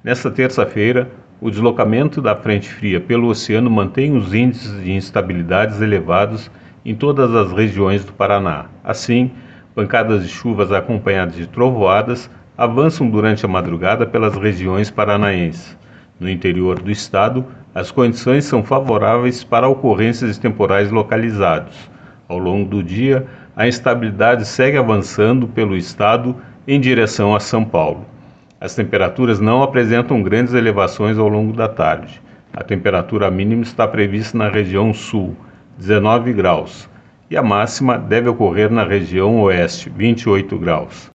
Nesta terça-feira, o deslocamento da frente fria pelo oceano mantém os índices de instabilidades elevados em todas as regiões do Paraná. Assim, pancadas de chuvas acompanhadas de trovoadas avançam durante a madrugada pelas regiões paranaenses. No interior do estado, as condições são favoráveis para ocorrências de temporais localizados. Ao longo do dia, a instabilidade segue avançando pelo estado em direção a São Paulo. As temperaturas não apresentam grandes elevações ao longo da tarde. A temperatura mínima está prevista na região sul, 19 graus, e a máxima deve ocorrer na região oeste, 28 graus.